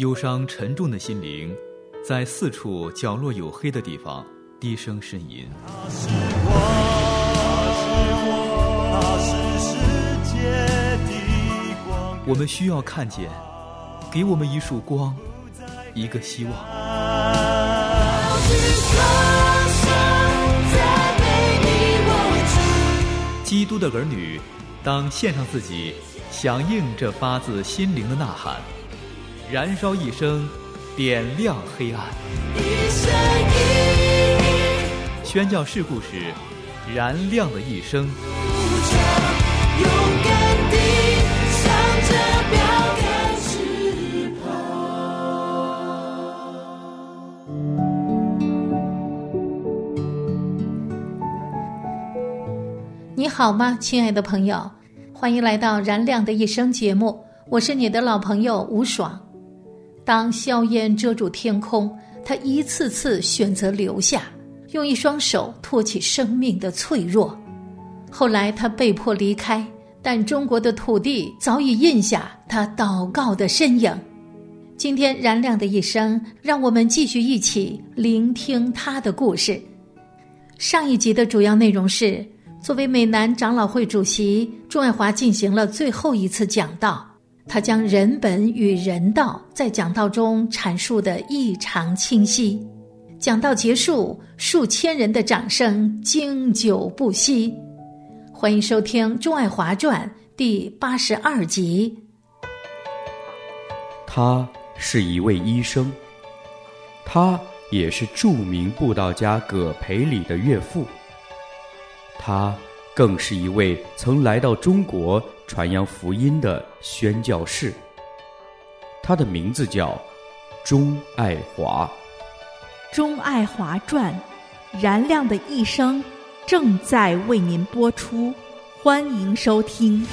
忧伤沉重的心灵在四处角落有黑的地方低声呻吟。 他是我，他是世界的光。 我们需要看见，给我们一束光，一个希望。基督的儿女当献上自己，响应这发自心灵的呐喊，燃烧一生，点亮黑暗。宣教士故事，燃亮的一生。 勇敢地向着标杆直跑。 你好吗，亲爱的朋友？欢迎来到燃亮的一生节目，我是你的老朋友吴爽。当硝烟遮住天空，他一次次选择留下，用一双手托起生命的脆弱。后来他被迫离开，但中国的土地早已印下他祷告的身影。今天燃亮的一生，让我们继续一起聆听他的故事。上一集的主要内容是，作为美南长老会主席，朱爱华进行了最后一次讲道，他将人本与人道在讲道中阐述得异常清晰。讲道结束，数千人的掌声经久不息。欢迎收听《朱爱华传》第82集。 他是一位医生，他也是著名布道家葛培理的岳父，他更是一位曾来到中国传扬福音的宣教士。他的名字叫钟爱华。 钟爱华传，燃亮的一生正在为您播出，欢迎收听。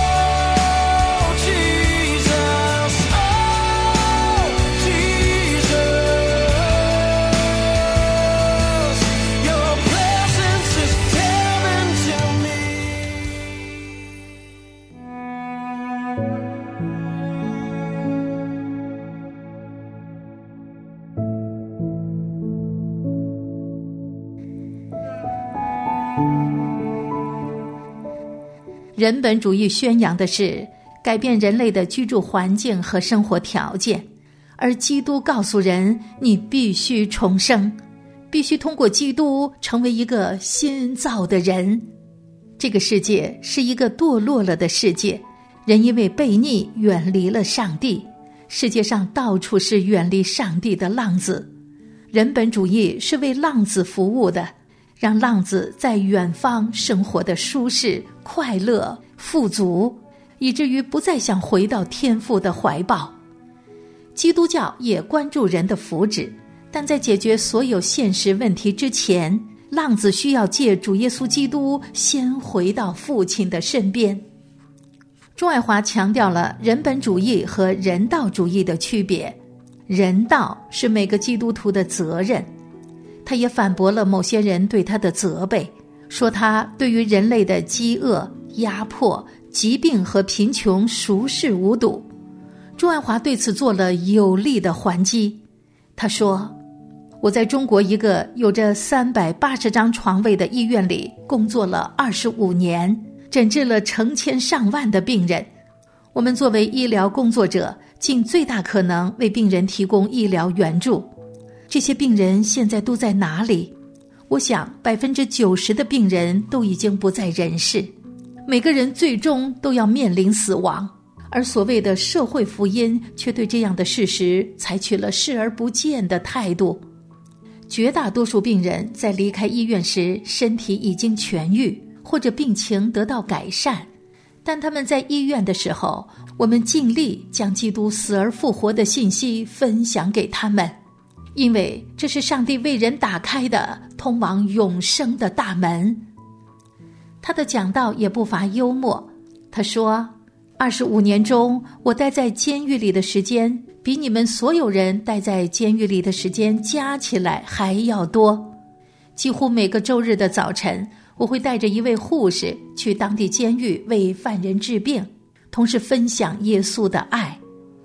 人本主义宣扬的是改变人类的居住环境和生活条件，而基督告诉人，你必须重生，必须通过基督成为一个新造的人。这个世界是一个堕落了的世界，人因为悖逆远离了上帝，世界上到处是远离上帝的浪子。人本主义是为浪子服务的，让浪子在远方生活的舒适、快乐、富足，以至于不再想回到天父的怀抱。基督教也关注人的福祉，但在解决所有现实问题之前，浪子需要借主耶稣基督先回到父亲的身边。钟爱华强调了人本主义和人道主义的区别，人道是每个基督徒的责任。他也反驳了某些人对他的责备，说他对于人类的饥饿、压迫、疾病和贫穷熟视无睹。钟爱华对此做了有力的还击。他说，我在中国一个有着380张床位的医院里工作了25年，诊治了成千上万的病人。我们作为医疗工作者，尽最大可能为病人提供医疗援助。这些病人现在都在哪里？我想90%的病人都已经不在人世，每个人最终都要面临死亡，而所谓的社会福音却对这样的事实采取了视而不见的态度。绝大多数病人在离开医院时，身体已经痊愈，或者病情得到改善，但他们在医院的时候，我们尽力将基督死而复活的信息分享给他们，因为这是上帝为人打开的通往永生的大门。他的讲道也不乏幽默，他说，25年中，我待在监狱里的时间比你们所有人待在监狱里的时间加起来还要多。几乎每个周日的早晨，我会带着一位护士去当地监狱为犯人治病，同时分享耶稣的爱。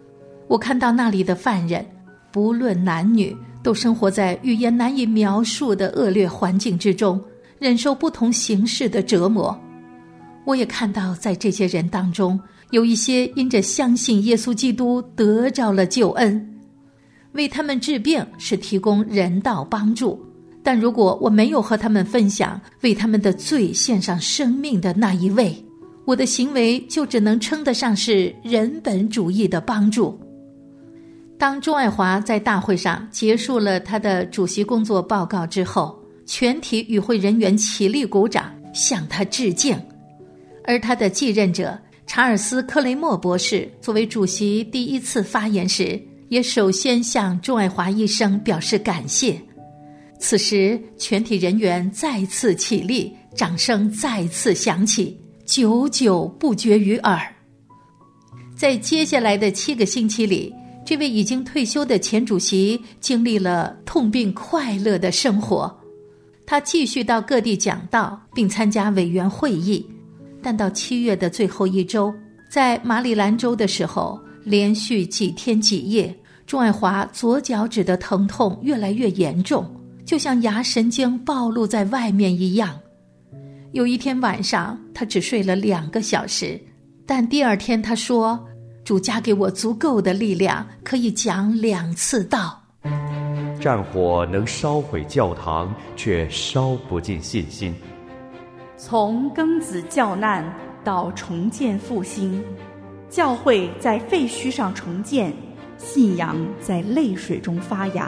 我看到那里的犯人，不论男女，都生活在语言难以描述的恶劣环境之中，忍受不同形式的折磨。我也看到在这些人当中，有一些因着相信耶稣基督得着了救恩。为他们治病是提供人道帮助，但如果我没有和他们分享为他们的罪献上生命的那一位，我的行为就只能称得上是人本主义的帮助。当钟爱华在大会上结束了他的主席工作报告之后，全体与会人员起立鼓掌向他致敬。而他的继任者查尔斯·克雷默博士作为主席第一次发言时，也首先向钟爱华医生表示感谢。此时全体人员再次起立，掌声再次响起，久久不绝于耳。在接下来的7个星期里，这位已经退休的前主席经历了痛并快乐的生活。他继续到各地讲道，并参加委员会议。但到7月的最后一周，在马里兰州的时候，连续几天几夜，钟爱华左脚趾的疼痛越来越严重，就像牙神经暴露在外面一样。有一天晚上，他只睡了2个小时，但第二天他说，主加给我足够的力量，可以讲2次道。 战火能烧毁教堂，却烧不尽信心。 从庚子教难到重建复兴，教会在废墟上重建，信仰在泪水中发芽。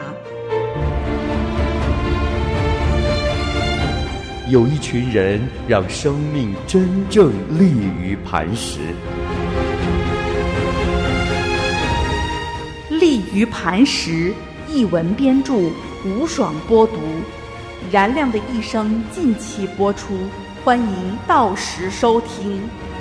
有一群人让生命真正立于磐石。 立于磐石，一文编著，吴爽播读，燃亮的一生近期播出，欢迎到时收听。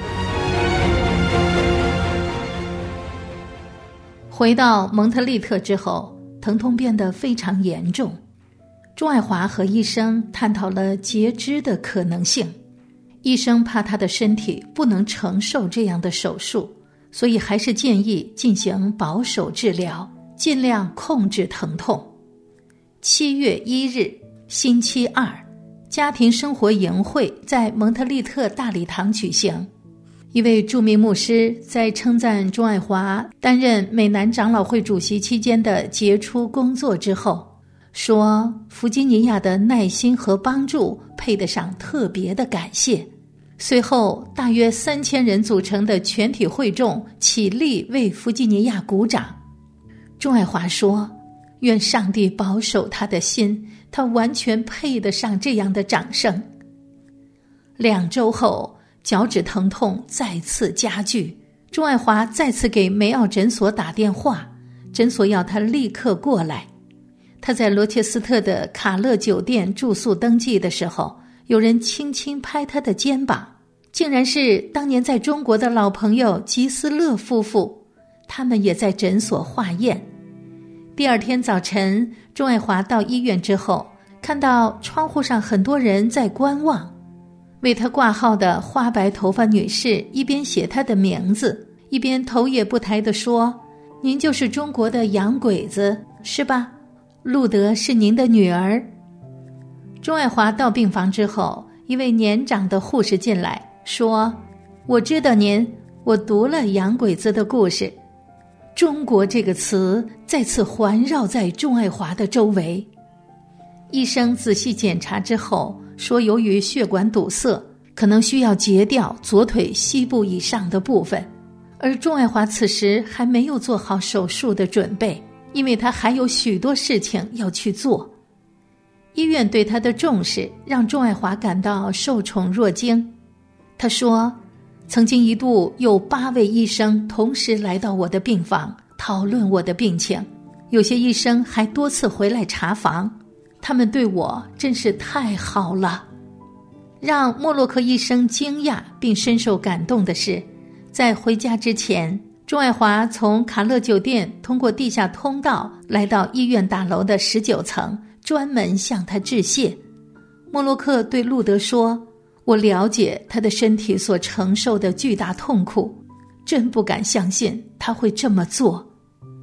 回到蒙特利特之后，疼痛变得非常严重。钟爱华和医生探讨了截肢的可能性。医生怕他的身体不能承受这样的手术，所以还是建议进行保守治疗，尽量控制疼痛。7月1日，星期二，家庭生活营会在蒙特利特大礼堂举行。一位著名牧师在称赞钟爱华担任美南长老会主席期间的杰出工作之后，说弗吉尼亚的耐心和帮助配得上特别的感谢。随后大约3000人组成的全体会众起立为弗吉尼亚鼓掌。钟爱华说，愿上帝保守他的心，他完全配得上这样的掌声。2周后，脚趾疼痛再次加剧，钟爱华再次给梅奥诊所打电话，诊所要他立刻过来。他在罗切斯特的卡乐酒店住宿登记的时候，有人轻轻拍他的肩膀，竟然是当年在中国的老朋友吉斯勒夫妇，他们也在诊所化验。第二天早晨，钟爱华到医院之后，看到窗户上很多人在观望。为他挂号的花白头发女士一边写他的名字，一边头也不抬地说，您就是中国的洋鬼子，是吧？路德是您的女儿。钟爱华到病房之后，一位年长的护士进来说，我知道您，我读了洋鬼子的故事。中国这个词再次环绕在钟爱华的周围。医生仔细检查之后说，由于血管堵塞，可能需要截掉左腿膝部以上的部分，而钟爱华此时还没有做好手术的准备，因为他还有许多事情要去做。医院对他的重视让钟爱华感到受宠若惊。他说，曾经一度有8位医生同时来到我的病房讨论我的病情，有些医生还多次回来查房，他们对我真是太好了。让莫洛克医生惊讶并深受感动的是，在回家之前，钟爱华从卡乐酒店通过地下通道来到医院大楼的19层，专门向他致谢。莫洛克对路德说，我了解他的身体所承受的巨大痛苦，真不敢相信他会这么做。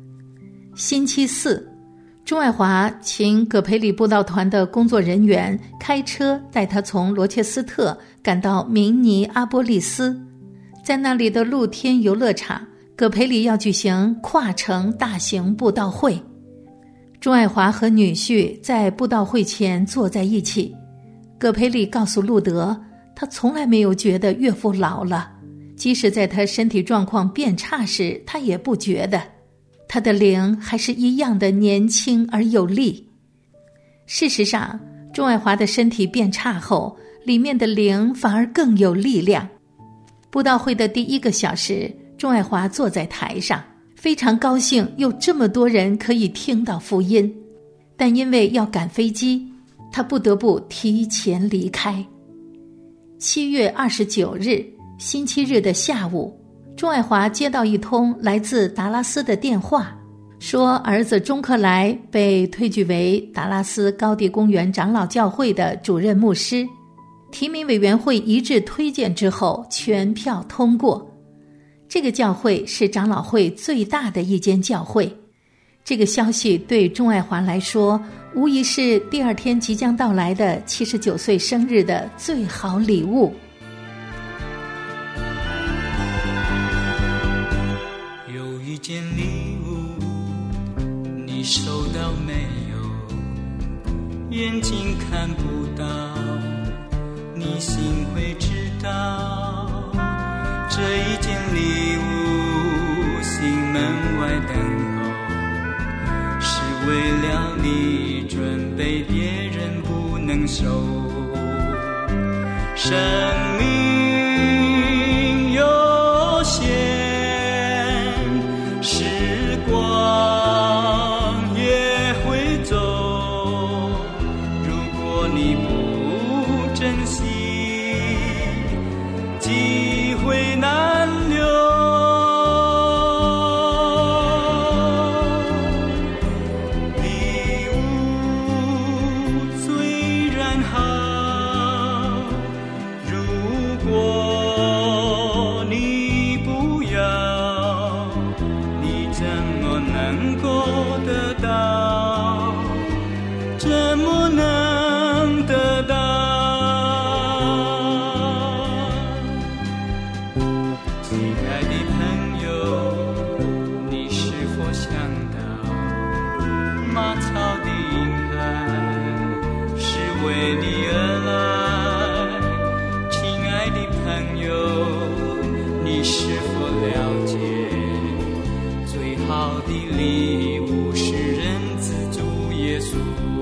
星期四，钟爱华请葛培理布道团的工作人员开车带他从罗切斯特赶到明尼阿波利斯，在那里的露天游乐场，葛培理要举行跨城大型布道会。钟爱华和女婿在布道会前坐在一起，葛培理告诉路德，他从来没有觉得岳父老了，即使在他身体状况变差时，他也不觉得，他的灵还是一样的年轻而有力。事实上，钟爱华的身体变差后，里面的灵反而更有力量。布道会的第1个小时，钟爱华坐在台上，非常高兴有这么多人可以听到福音，但因为要赶飞机，他不得不提前离开。7月29日，星期日的下午，钟爱华接到一通来自达拉斯的电话，说儿子钟克莱被推举为达拉斯高地公园长老教会的主任牧师，提名委员会一致推荐之后全票通过。这个教会是长老会最大的一间教会。这个消息对钟爱华来说，无疑是第2天即将到来的79岁生日的最好礼物。 有一件礼物，你收到没有？眼睛看不到，你心会知道。这一件礼物，心门外等候，是为了你准备，别人不能收。生命有限，时光也会走，如果你不珍惜，机会难留。礼物虽然好，如果你不要，你怎么能够得到？怎么能得到？亲爱的朋友，你是否想到，马槽的婴孩是为你而来？亲爱的朋友，你是否了解，最好的礼物是人子主耶稣。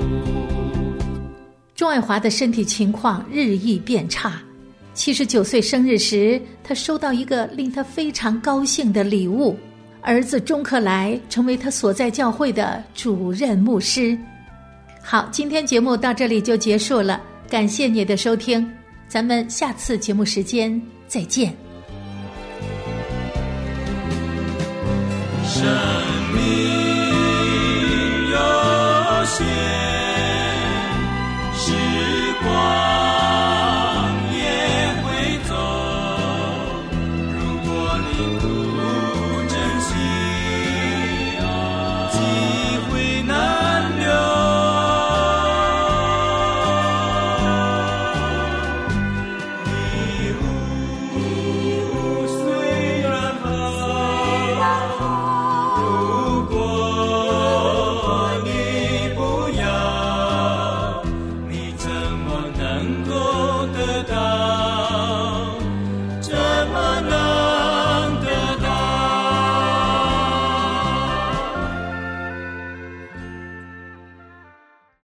钟爱华的身体情况日益变差，79岁生日时，他收到一个令他非常高兴的礼物，儿子钟克莱成为他所在教会的主任牧师。好，今天节目到这里就结束了，感谢你的收听，咱们下次节目时间再见。 生命